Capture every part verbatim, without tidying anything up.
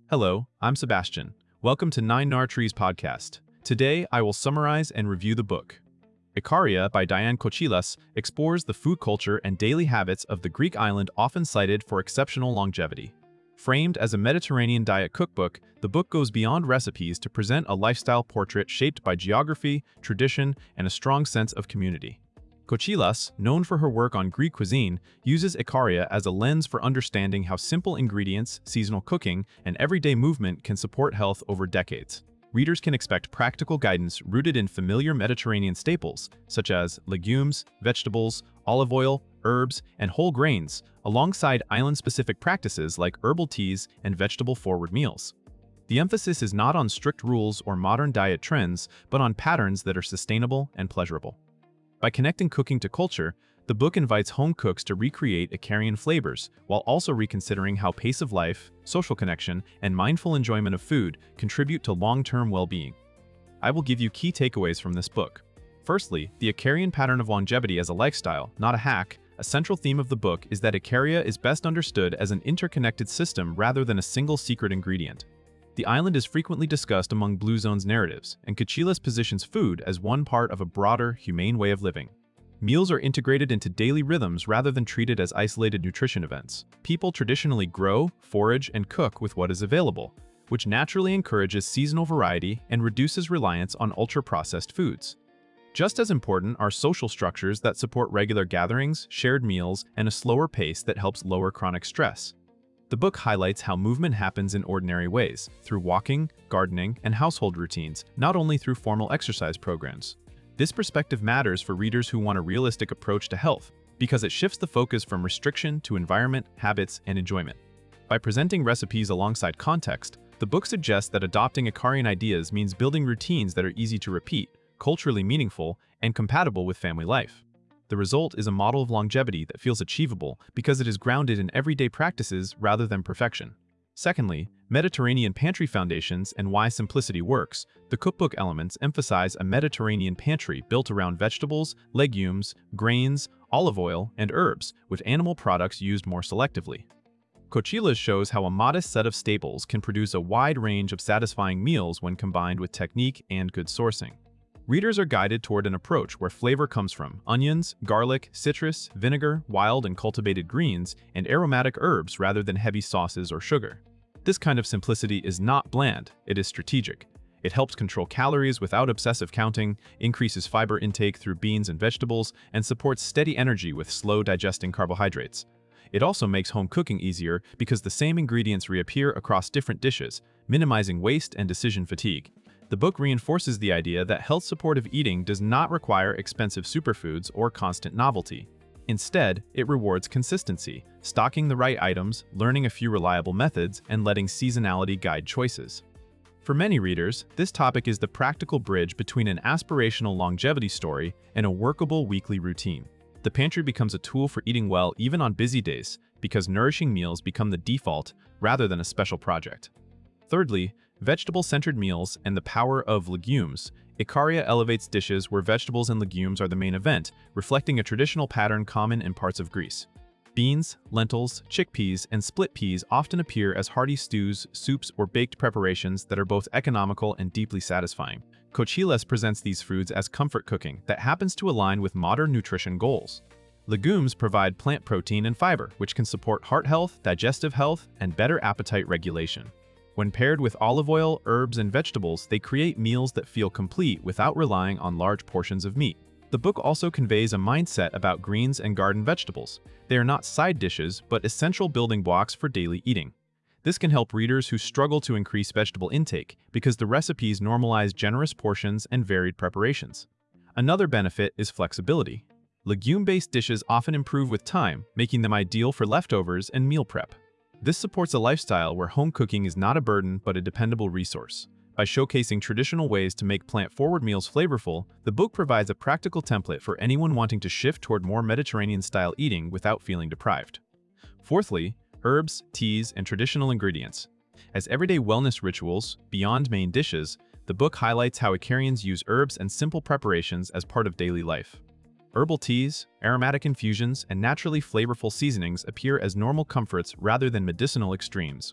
Hello, I'm Sebastian. Welcome to Nine Nar Trees podcast. Today, I will summarize and review the book. Ikaria by Diane Kochilas explores the food culture and daily habits of the Greek island often cited for exceptional longevity. Framed as a Mediterranean diet cookbook, the book goes beyond recipes to present a lifestyle portrait shaped by geography, tradition, and a strong sense of community. Kochilas, known for her work on Greek cuisine, uses Ikaria as a lens for understanding how simple ingredients, seasonal cooking, and everyday movement can support health over decades. Readers can expect practical guidance rooted in familiar Mediterranean staples, such as legumes, vegetables, olive oil, herbs, and whole grains, alongside island-specific practices like herbal teas and vegetable-forward meals. The emphasis is not on strict rules or modern diet trends, but on patterns that are sustainable and pleasurable. By connecting cooking to culture, the book invites home cooks to recreate Ikarian flavors while also reconsidering how pace of life, social connection, and mindful enjoyment of food contribute to long-term well-being. I will give you key takeaways from this book. Firstly, the Ikarian pattern of longevity as a lifestyle, not a hack. A central theme of the book is that Ikaria is best understood as an interconnected system rather than a single secret ingredient. The island is frequently discussed among Blue Zone's narratives, and Kochilas positions food as one part of a broader, humane way of living. Meals are integrated into daily rhythms rather than treated as isolated nutrition events. People traditionally grow, forage, and cook with what is available, which naturally encourages seasonal variety and reduces reliance on ultra-processed foods. Just as important are social structures that support regular gatherings, shared meals, and a slower pace that helps lower chronic stress. The book highlights how movement happens in ordinary ways, through walking, gardening, and household routines, not only through formal exercise programs. This perspective matters for readers who want a realistic approach to health, because it shifts the focus from restriction to environment, habits, and enjoyment. By presenting recipes alongside context, the book suggests that adopting Ikarian ideas means building routines that are easy to repeat, culturally meaningful, and compatible with family life. The result is a model of longevity that feels achievable because it is grounded in everyday practices rather than perfection. Secondly, Mediterranean pantry foundations and why simplicity works. The cookbook elements emphasize a Mediterranean pantry built around vegetables, legumes, grains, olive oil, and herbs, with animal products used more selectively. Kochilas shows how a modest set of staples can produce a wide range of satisfying meals when combined with technique and good sourcing. Readers are guided toward an approach where flavor comes from onions, garlic, citrus, vinegar, wild and cultivated greens, and aromatic herbs rather than heavy sauces or sugar. This kind of simplicity is not bland, it is strategic. It helps control calories without obsessive counting, increases fiber intake through beans and vegetables, and supports steady energy with slow-digesting carbohydrates. It also makes home cooking easier because the same ingredients reappear across different dishes, minimizing waste and decision fatigue. The book reinforces the idea that health-supportive eating does not require expensive superfoods or constant novelty. Instead, it rewards consistency, stocking the right items, learning a few reliable methods, and letting seasonality guide choices. For many readers, this topic is the practical bridge between an aspirational longevity story and a workable weekly routine. The pantry becomes a tool for eating well even on busy days, because nourishing meals become the default rather than a special project. Thirdly, vegetable-centered meals and the power of legumes. Ikaria elevates dishes where vegetables and legumes are the main event, reflecting a traditional pattern common in parts of Greece. Beans, lentils, chickpeas, and split peas often appear as hearty stews, soups, or baked preparations that are both economical and deeply satisfying. Kochilas presents these foods as comfort cooking that happens to align with modern nutrition goals. Legumes provide plant protein and fiber, which can support heart health, digestive health, and better appetite regulation. When paired with olive oil, herbs, and vegetables, they create meals that feel complete without relying on large portions of meat. The book also conveys a mindset about greens and garden vegetables. They are not side dishes, but essential building blocks for daily eating. This can help readers who struggle to increase vegetable intake because the recipes normalize generous portions and varied preparations. Another benefit is flexibility. Legume-based dishes often improve with time, making them ideal for leftovers and meal prep. This supports a lifestyle where home cooking is not a burden but a dependable resource. By showcasing traditional ways to make plant-forward meals flavorful, the book provides a practical template for anyone wanting to shift toward more Mediterranean-style eating without feeling deprived. Fourthly, herbs, teas, and traditional ingredients. As everyday wellness rituals, beyond main dishes, the book highlights how Ikarians use herbs and simple preparations as part of daily life. Herbal teas, aromatic infusions, and naturally flavorful seasonings appear as normal comforts rather than medicinal extremes.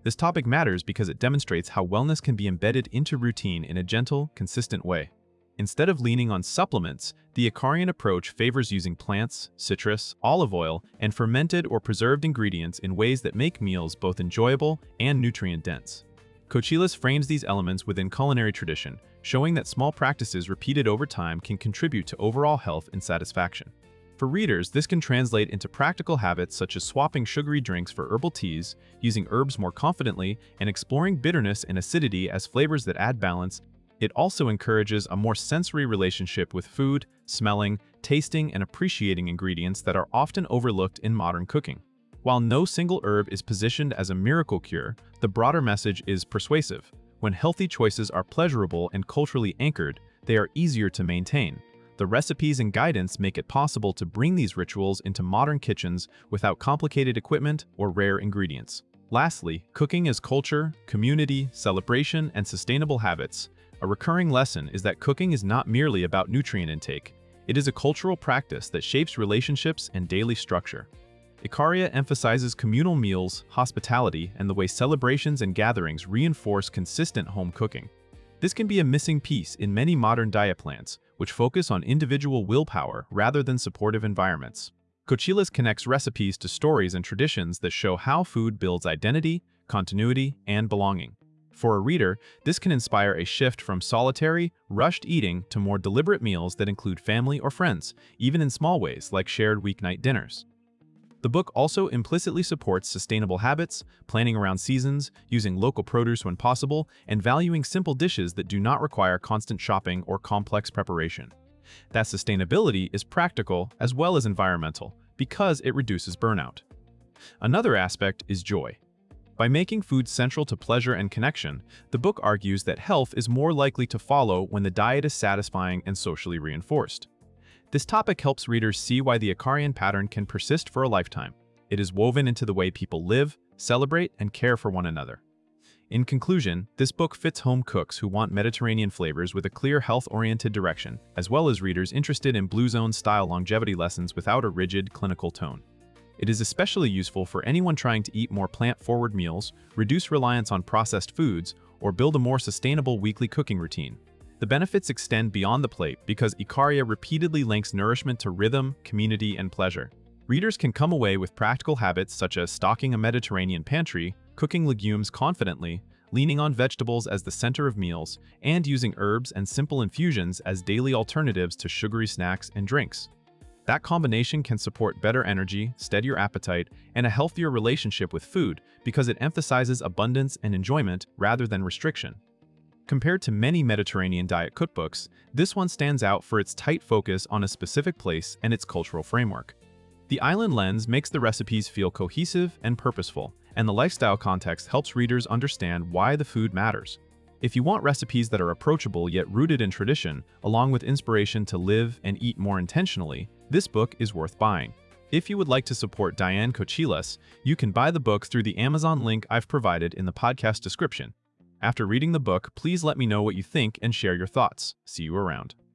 This topic matters because it demonstrates how wellness can be embedded into routine in a gentle, consistent way. Instead of leaning on supplements, the Icarian approach favors using plants, citrus, olive oil, and fermented or preserved ingredients in ways that make meals both enjoyable and nutrient-dense. Kochilas frames these elements within culinary tradition, showing that small practices repeated over time can contribute to overall health and satisfaction. For readers, this can translate into practical habits such as swapping sugary drinks for herbal teas, using herbs more confidently, and exploring bitterness and acidity as flavors that add balance. It also encourages a more sensory relationship with food, smelling, tasting, and appreciating ingredients that are often overlooked in modern cooking. While no single herb is positioned as a miracle cure, the broader message is persuasive. When healthy choices are pleasurable and culturally anchored, they are easier to maintain. The recipes and guidance make it possible to bring these rituals into modern kitchens without complicated equipment or rare ingredients. Lastly, cooking as culture, community, celebration, and sustainable habits. A recurring lesson is that cooking is not merely about nutrient intake. It is a cultural practice that shapes relationships and daily structure. Icaria emphasizes communal meals, hospitality, and the way celebrations and gatherings reinforce consistent home cooking. This can be a missing piece in many modern diet plans, which focus on individual willpower rather than supportive environments. Kochilas connects recipes to stories and traditions that show how food builds identity, continuity, and belonging. For a reader, this can inspire a shift from solitary, rushed eating to more deliberate meals that include family or friends, even in small ways like shared weeknight dinners. The book also implicitly supports sustainable habits, planning around seasons, using local produce when possible, and valuing simple dishes that do not require constant shopping or complex preparation. That sustainability is practical as well as environmental because it reduces burnout. Another aspect is joy. By making food central to pleasure and connection, the book argues that health is more likely to follow when the diet is satisfying and socially reinforced. This topic helps readers see why the Icarian pattern can persist for a lifetime. It is woven into the way people live, celebrate, and care for one another. In conclusion, this book fits home cooks who want Mediterranean flavors with a clear health-oriented direction, as well as readers interested in Blue Zone-style longevity lessons without a rigid, clinical tone. It is especially useful for anyone trying to eat more plant-forward meals, reduce reliance on processed foods, or build a more sustainable weekly cooking routine. The benefits extend beyond the plate because Icaria repeatedly links nourishment to rhythm, community, and pleasure. Readers can come away with practical habits such as stocking a Mediterranean pantry, cooking legumes confidently, leaning on vegetables as the center of meals, and using herbs and simple infusions as daily alternatives to sugary snacks and drinks. That combination can support better energy, steadier appetite, and a healthier relationship with food because it emphasizes abundance and enjoyment rather than restriction. Compared to many Mediterranean diet cookbooks, this one stands out for its tight focus on a specific place and its cultural framework. The island lens makes the recipes feel cohesive and purposeful, and the lifestyle context helps readers understand why the food matters. If you want recipes that are approachable yet rooted in tradition, along with inspiration to live and eat more intentionally, this book is worth buying. If you would like to support Diane Kochilas, you can buy the book through the Amazon link I've provided in the podcast description. After reading the book, please let me know what you think and share your thoughts. See you around.